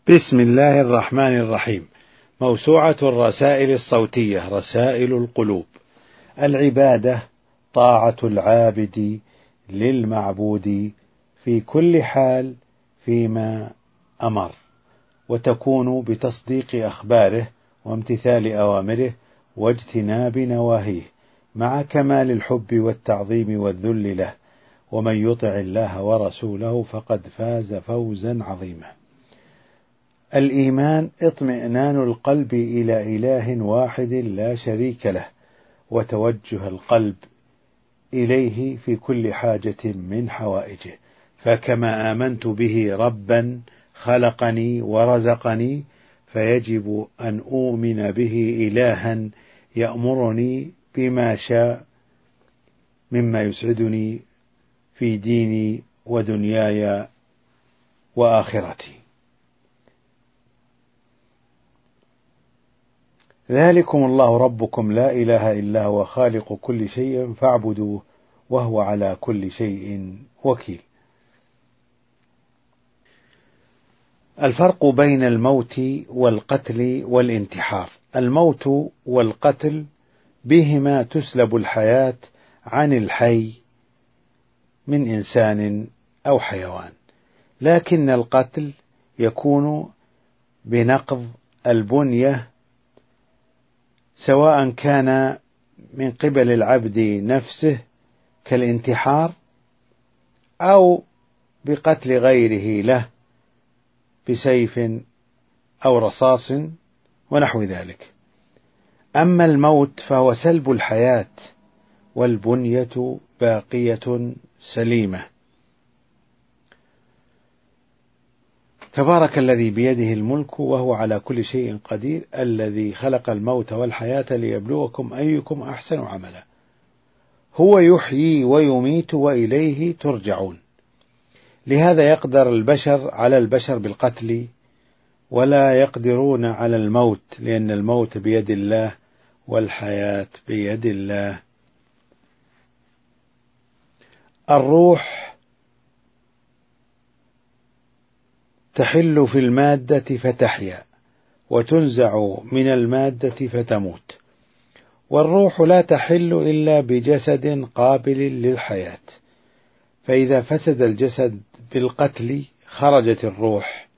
بسم الله الرحمن الرحيم. موسوعة الرسائل الصوتية رسائل القلوب. العبادة طاعة العابد للمعبود في كل حال فيما أمر، وتكون بتصديق أخباره وامتثال أوامره واجتناب نواهيه، مع كمال الحب والتعظيم والذل له. ومن يطع الله ورسوله فقد فاز فوزا عظيما. الإيمان اطمئنان القلب إلى إله واحد لا شريك له، وتوجه القلب إليه في كل حاجة من حوائجه. فكما آمنت به ربا خلقني ورزقني، فيجب أن أؤمن به إلها يأمرني بما شاء مما يسعدني في ديني ودنياي وآخرتي. ذلكم الله ربكم لا إله إلا هو خالق كل شيء فاعبدوه وهو على كل شيء وكيل. الفرق بين الموت والقتل والانتحار. الموت والقتل بهما تسلب الحياة عن الحي من إنسان أو حيوان، لكن القتل يكون بنقض البنية، سواء كان من قبل العبد نفسه كالانتحار، أو بقتل غيره له بسيف أو رصاص ونحو ذلك. أما الموت فهو سلب الحياة والبنية باقية سليمة. تبارك الذي بيده الملك وهو على كل شيء قدير، الذي خلق الموت والحياة ليبلوكم أيكم أحسن عملا. هو يحيي ويميت وإليه ترجعون. لهذا يقدر البشر على البشر بالقتل، ولا يقدرون على الموت، لأن الموت بيد الله والحياة بيد الله. الروح تحل في المادة فتحيا، وتنزع من المادة فتموت. والروح لا تحل إلا بجسد قابل للحياة، فإذا فسد الجسد بالقتل خرجت الروح.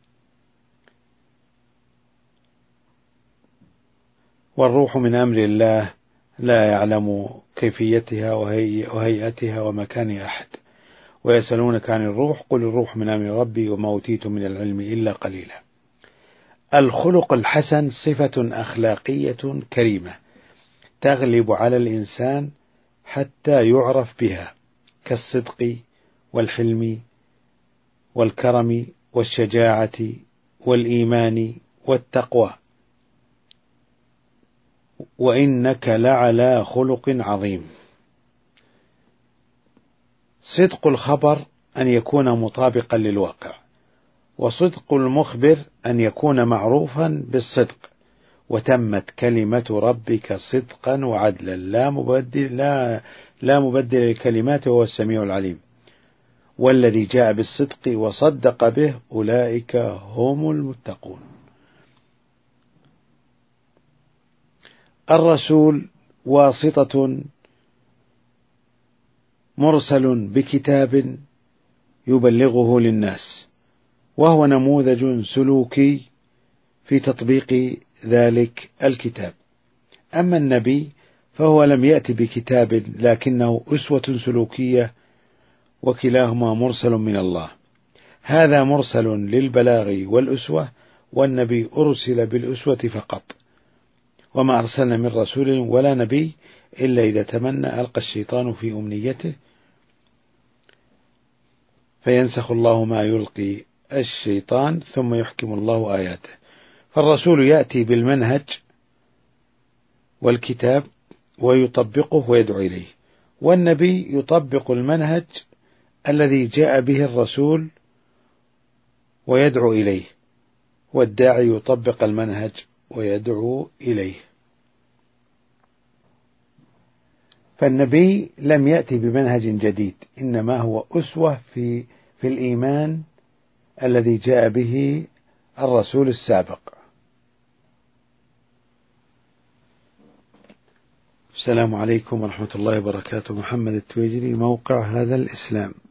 والروح من أمر الله لا يعلم كيفيتها وهيئتها ومكان أحد. ويسألونك عن الروح قل الروح من أمر ربي وما أوتيتم من العلم إلا قليلا. الخلق الحسن صفة أخلاقية كريمة تغلب على الإنسان حتى يعرف بها، كالصدق والحلم والكرم والشجاعة والإيمان والتقوى. وإنك لعلى خلق عظيم. صدق الخبر أن يكون مطابقا للواقع، وصدق المخبر أن يكون معروفا بالصدق. وتمت كلمة ربك صدقا وعدلا لا مبدل لكلماته وهو السميع العليم. والذي جاء بالصدق وصدق به أولئك هم المتقون. الرسول واسطة مرسل بكتاب يبلغه للناس، وهو نموذج سلوكي في تطبيق ذلك الكتاب. أما النبي فهو لم يأت بكتاب، لكنه أسوة سلوكية، وكلاهما مرسل من الله. هذا مرسل للبلاغ والأسوة، والنبي أرسل بالأسوة فقط. وما أرسلنا من رسول ولا نبي إلا إذا تمنى ألقى الشيطان في أمنيته فينسخ الله ما يلقي الشيطان ثم يحكم الله آياته. فالرسول يأتي بالمنهج والكتاب ويطبقه ويدعو إليه، والنبي يطبق المنهج الذي جاء به الرسول ويدعو إليه، والداعي يطبق المنهج ويدعو إليه. فالنبي لم يأتي بمنهج جديد، إنما هو أسوة في الإيمان الذي جاء به الرسول السابق. السلام عليكم ورحمة الله وبركاته. محمد التويجري، موقع هذا الإسلام.